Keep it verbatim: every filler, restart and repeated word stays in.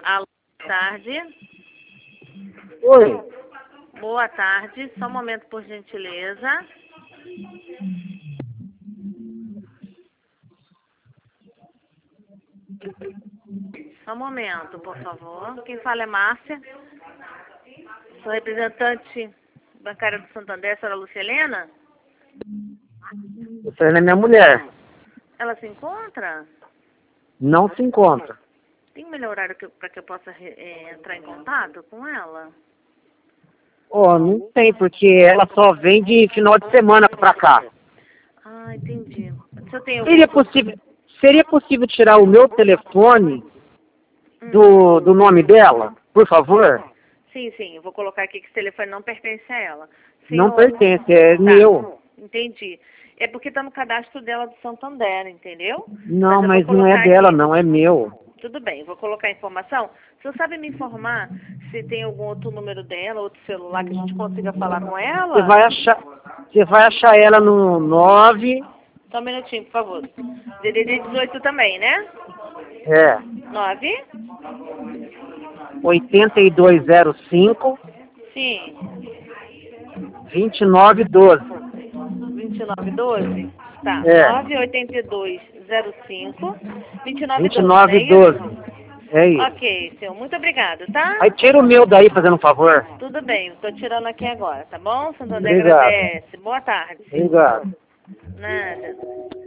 Alô, boa tarde. Oi. Boa tarde. Só um momento, por gentileza. Só um momento, por favor. Quem fala é Márcia. Sou representante bancária do Santander, a senhora Lúcia Helena. Essa é minha mulher. Ela se encontra? Não se encontra. Tem um melhor horário para que eu possa é, entrar em contato com ela? Oh, não tem, porque ela só vem de final de semana pra cá. Ah, entendi. Se eu tenho Seria algum... possível, seria possível tirar o meu telefone Hum. do, do nome dela, por favor? Sim, sim. Eu vou colocar aqui que esse telefone não pertence a ela. Não Senhor... pertence, é Tá. meu. Entendi. É porque está no cadastro dela do Santander, entendeu? Não, eu mas vou não é colocar dela, aqui. não, é meu. Tudo bem, vou colocar a informação. O senhor sabe me informar se tem algum outro número dela, outro celular que a gente consiga falar com ela? Você vai achar, você vai achar ela no nove... Só um minutinho, por favor. D D D dezoito também, né? É. nove? oitenta e dois zero cinco, Sim. vinte e nove doze. vinte e nove doze? Tá. É. nove oito dois zero cinco, vinte e nove vinte e doze, não nove é doze. isso? É isso. Ok, senhor. Muito obrigado, tá? Aí tira o meu daí, fazendo um favor. Tudo bem, estou tirando aqui agora, tá bom? Santander Obrigado. agradece. Boa tarde. Obrigado. Nada.